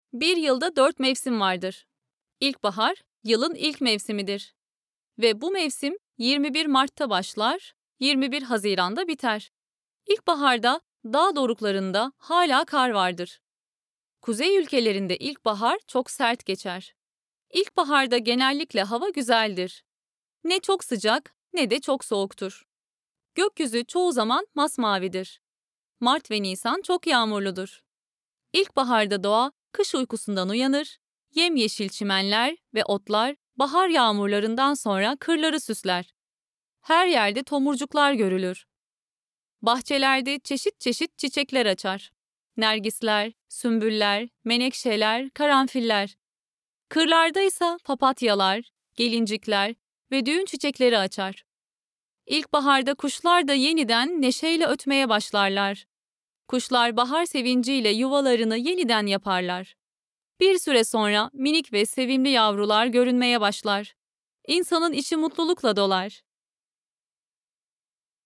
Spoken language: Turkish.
Bir yılda 4 mevsim vardır. İlkbahar, yılın ilk mevsimidir. Ve bu mevsim 21 Mart'ta başlar, 21 Haziran'da biter. İlkbaharda dağ doruklarında hala kar vardır. Kuzey ülkelerinde ilkbahar çok sert geçer. İlkbaharda genellikle hava güzeldir. Ne çok sıcak ne de çok soğuktur. Gökyüzü çoğu zaman masmavidir. Mart ve Nisan çok yağmurludur. İlkbaharda doğa kış uykusundan uyanır, yemyeşil çimenler ve otlar bahar yağmurlarından sonra kırları süsler. Her yerde tomurcuklar görülür. Bahçelerde çeşit çeşit çiçekler açar. Nergisler, sümbüller, menekşeler, karanfiller. Kırlarda ise papatyalar, gelincikler ve düğün çiçekleri açar. İlkbaharda kuşlar da yeniden neşeyle ötmeye başlarlar. Kuşlar bahar sevinciyle yuvalarını yeniden yaparlar. Bir süre sonra minik ve sevimli yavrular görünmeye başlar. İnsanın içi mutlulukla dolar.